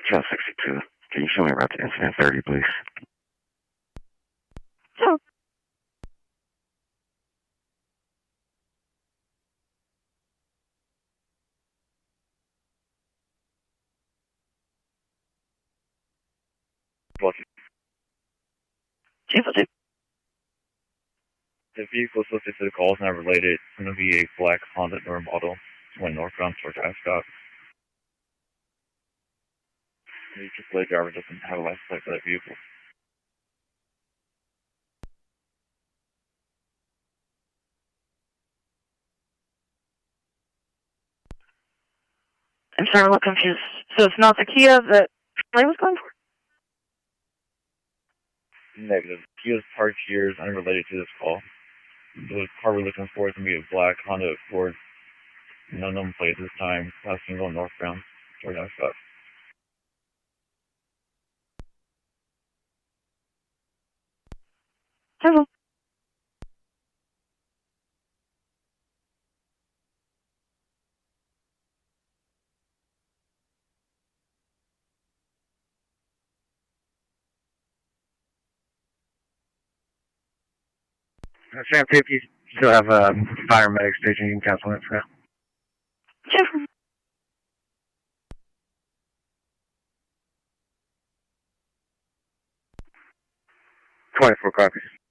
Channel 62. Can you show me around to incident 30, please? Sure. What? Chief, The vehicle associated to the call is not related. It's going to be a black Honda Nord model. Went northbound towards Ascot. The AAA driver doesn't have a license plate for that vehicle. I'm sorry, I'm a little confused. So it's not the Kia that Ray was going for? Negative. Kia's parked here is unrelated to this call. The car we're looking for is going to be a black Honda Accord. No number plate this time. Last single northbound towards Ascot. Hello. Sam 50, still have a paramedic station. You can cancel it for now. Sure. 24 copies.